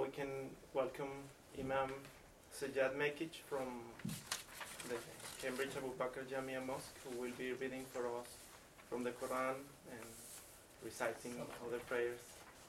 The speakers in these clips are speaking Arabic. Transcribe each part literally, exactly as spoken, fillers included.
we can welcome Imam Sajjad Mekic from the Cambridge Abu Bakr Jamia Mosque, who will be reading for us from the Quran and reciting other prayers.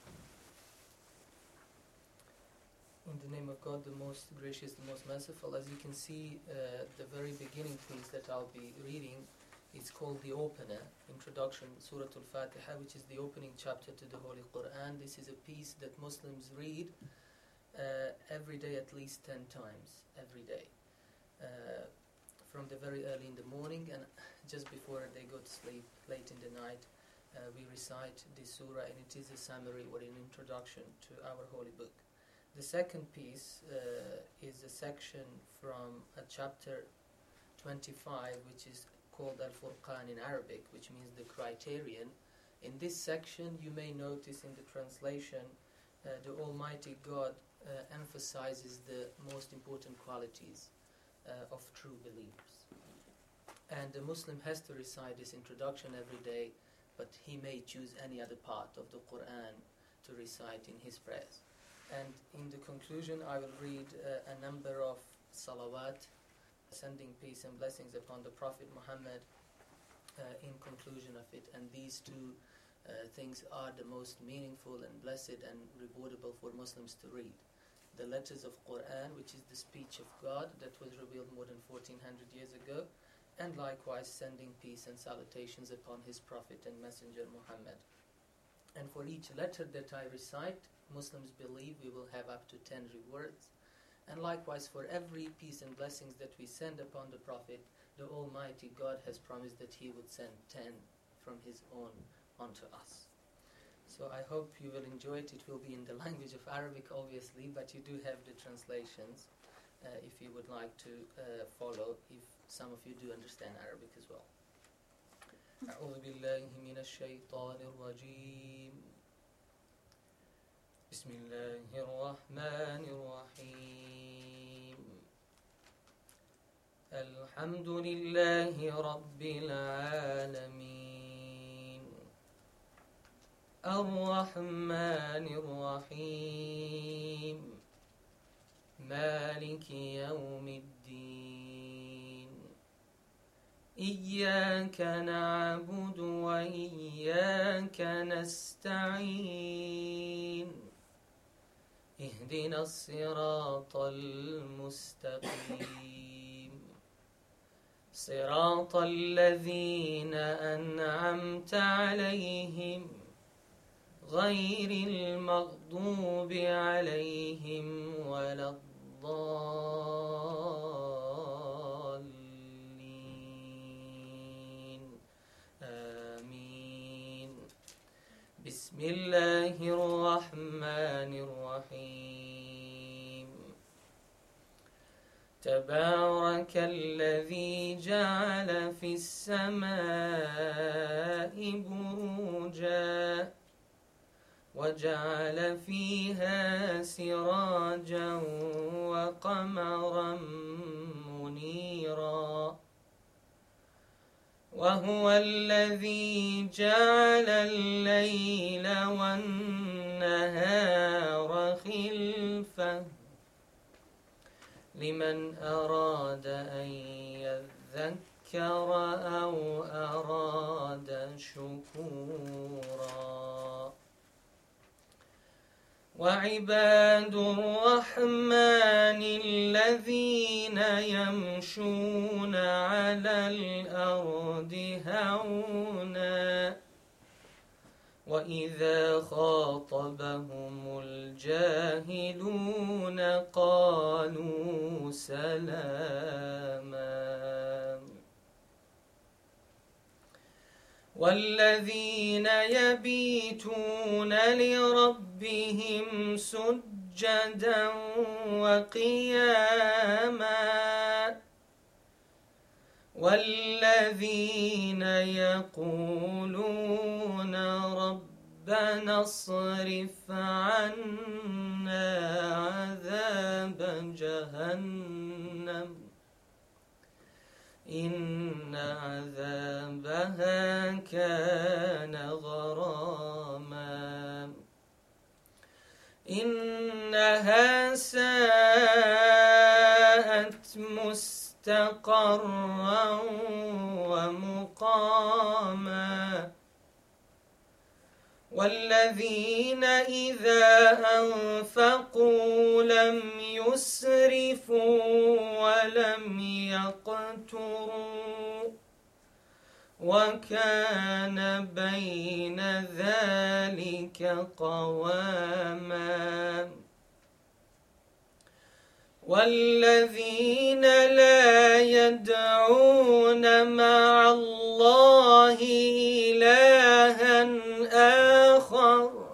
In the name of God, the most gracious, the most merciful. As you can see, uh, the very beginning piece that I'll be reading is called the opener, Introduction, Surah Al-Fatiha, which is the opening chapter to the Holy Quran. This is a piece that Muslims read uh, every day at least ten times, every day. Uh, from the very early in the morning and just before they go to sleep, late in the night, uh, we recite this surah, and it is a summary or an introduction to our holy book. The second piece uh, is a section from a chapter twenty-five, which is called Al-Furqan in Arabic, which means the criterion. In this section, you may notice in the translation, uh, the Almighty God uh, emphasizes the most important qualities uh, of true believers. And the Muslim has to recite this introduction every day, but he may choose any other part of the Quran to recite in his prayers. And in the conclusion, I will read uh, a number of salawat, sending peace and blessings upon the Prophet Muhammad uh, in conclusion of it. And these two uh, things are the most meaningful and blessed and rewardable for Muslims to read. The letters of Quran, which is the speech of God that was revealed more than fourteen hundred years ago, and likewise sending peace and salutations upon his Prophet and Messenger Muhammad. And for each letter that I recite, Muslims believe we will have up to ten rewards. And likewise for every peace and blessings that we send upon the Prophet, the Almighty God has promised that he would send ten from his own onto us. So I hope you will enjoy it. It will be in the language of Arabic, obviously, but you do have the translations uh, if you would like to uh, follow, if some of you do understand Arabic as well. أعوذ بالله من الشيطان الرجيم بسم الله الرحمن الرحيم الحمد لله رب العالمين الرحمن الرحيم مالك يوم الدين إياك نعبد وإياك نستعين اهدنا الصراط المستقيم صراط الذين أنعمت عليهم غير المغضوب عليهم ولا الضالين آمين بسم الله الرحمن الرحيم تبارك الذي جعل في السماء بروجا وجعل فيها سراجا وقمرا منيرا وهو الذي جعل الليل والنهار خلفة لمن أراد أن يذكر أو أراد شكورا وعباد الرحمن الذين يمشون على الأرض هونا وإذا خاطبهم الجاهلون قالوا سلاما والذين يبيتون لربهم سجدا وقياما والذين يقولون ربنا اصرف عنا عذاب جهنم إن عذابها كان غراما إنها ساءت مستقرا ومقاما والذين إذا أنفقوا لم يسرفوا ولم يقتروا وكان بين ذلك قواما والذين لا يدعون مع الله إلها آخر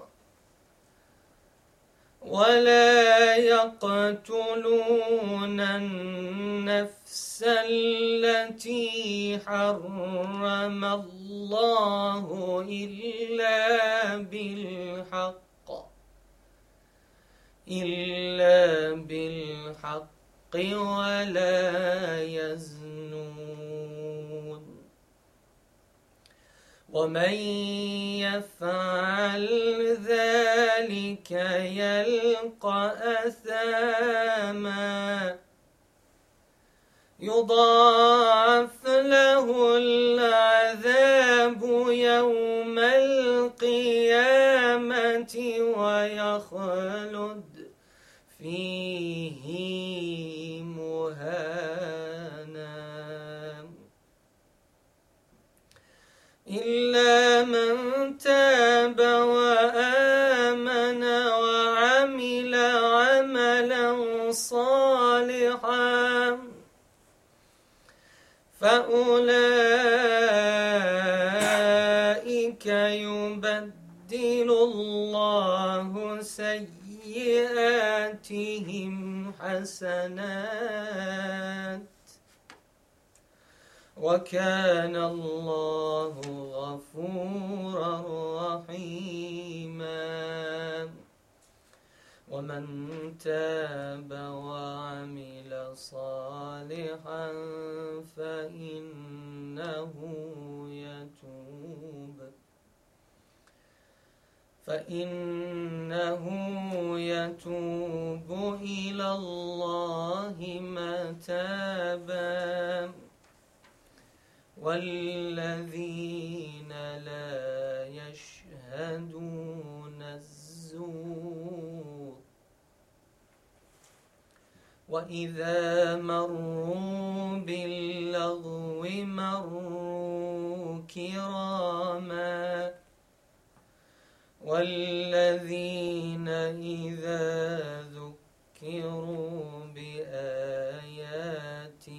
ولا يقتلون النفس التي حرم الله إلا بالحق إلا بالحق ولا يزنون ومن يفعل ذلك يلقى أثاما يضاعف له العذاب يوم القيامة ويخلد فيه مهانا إلا من تاب وآمن وعمل عملا صالحا فأولئك يبدل الله سيئاتهم حسنات وكان الله غفورا رحيما ومن تاب وعمل صالحا فإنه يتوب فإنه يتوب إلى الله متابا والذين لا يشهدون الزور وإذا مروا باللغو مروا كراما والذين إذا ذكروا بآيات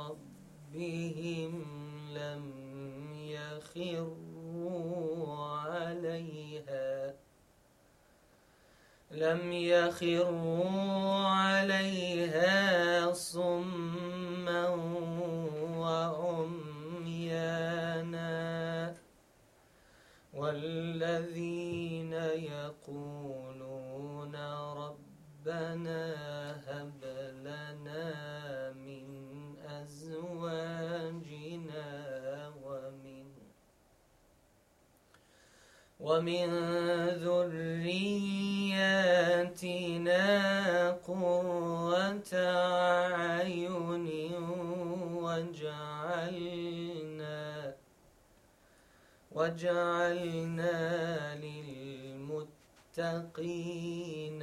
ربهم لم يخروا عليها لم يخروا عليها صما وعميانا والذين يقولون ربنا هب لنا من أزواجنا ومن ومن ذرياتنا قرة أعين وجعلنا وجعلنا للمتقين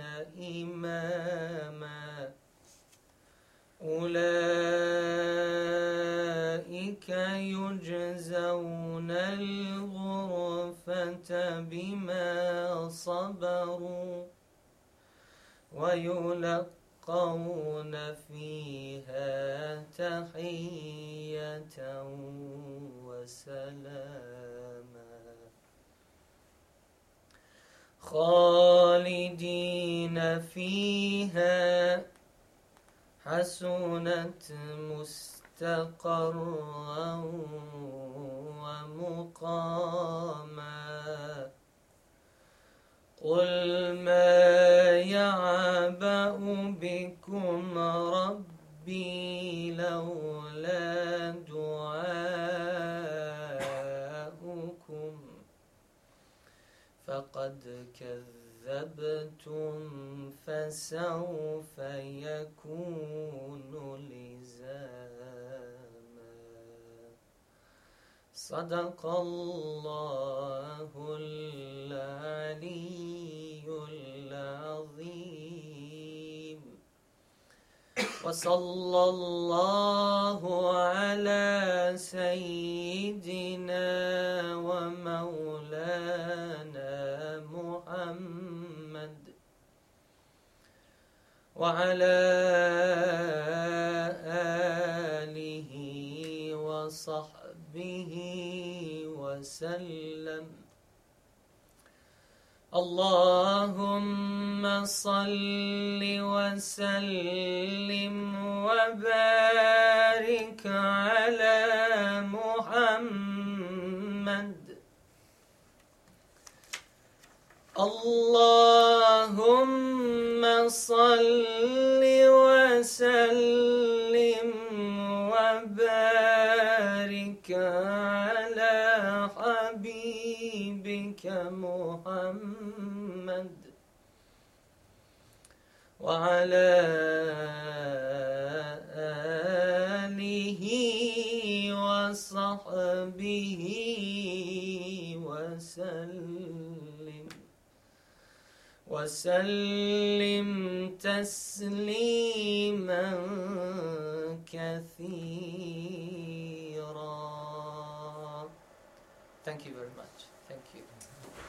إماما أولئك يجزون الغرفة بما صبروا ويلقون فيها تحية وسلاما خالدين فيها حسنت مستقرا ومقاما قل ما يعبأ بكم ربي لولا دعاؤكم فقد كذبتم فسوف يكون لزاما. صدق الله العلي العظيم. وصلى الله على سيدنا ومولانا محمد وعلى آله وصحبه وسلم. اللهم صل وسلم وبارك على محمد. اللهم صل وسلم وبارك على حبيبك محمد وعلى آله وصحبه وسلم وسلم تسليما كثيرا. Thank you very much.